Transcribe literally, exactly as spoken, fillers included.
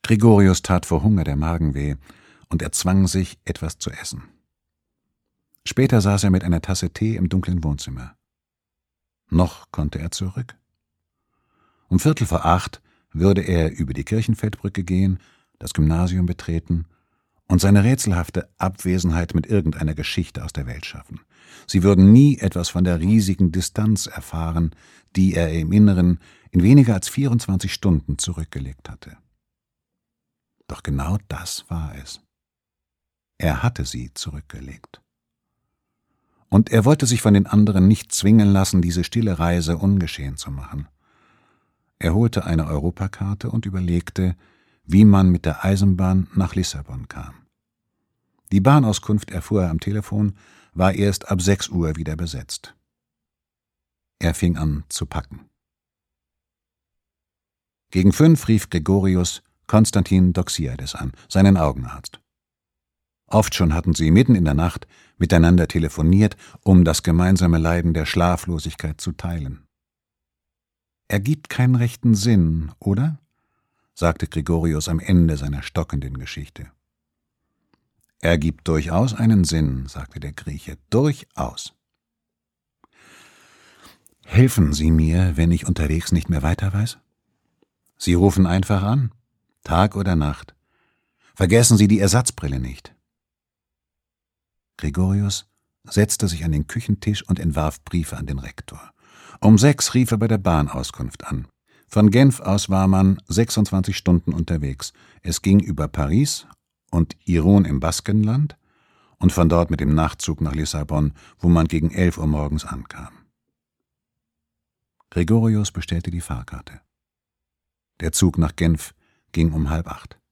Gregorius tat vor Hunger der Magen weh, und er zwang sich, etwas zu essen. Später saß er mit einer Tasse Tee im dunklen Wohnzimmer. Noch konnte er zurück. Um Viertel vor acht würde er über die Kirchenfeldbrücke gehen, das Gymnasium betreten und seine rätselhafte Abwesenheit mit irgendeiner Geschichte aus der Welt schaffen. Sie würden nie etwas von der riesigen Distanz erfahren, die er im Inneren in weniger als vierundzwanzig Stunden zurückgelegt hatte. Doch genau das war es. Er hatte sie zurückgelegt. Und er wollte sich von den anderen nicht zwingen lassen, diese stille Reise ungeschehen zu machen. Er holte eine Europakarte und überlegte, wie man mit der Eisenbahn nach Lissabon kam. Die Bahnauskunft, erfuhr er am Telefon, war erst ab sechs Uhr wieder besetzt. Er fing an zu packen. Gegen fünf rief Gregorius Konstantin Doxiadis an, seinen Augenarzt. Oft schon hatten sie mitten in der Nacht miteinander telefoniert, um das gemeinsame Leiden der Schlaflosigkeit zu teilen. »Ergibt keinen rechten Sinn, oder?« sagte Gregorius am Ende seiner stockenden Geschichte. »Ergibt durchaus einen Sinn«, sagte der Grieche, »durchaus.« »Helfen Sie mir, wenn ich unterwegs nicht mehr weiter weiß?« »Sie rufen einfach an, Tag oder Nacht. Vergessen Sie die Ersatzbrille nicht.« Gregorius setzte sich an den Küchentisch und entwarf Briefe an den Rektor. Um sechs rief er bei der Bahnauskunft an. Von Genf aus war man sechsundzwanzig Stunden unterwegs. Es ging über Paris und Irun im Baskenland und von dort mit dem Nachtzug nach Lissabon, wo man gegen elf Uhr morgens ankam. Gregorius bestellte die Fahrkarte. Der Zug nach Genf ging um halb acht.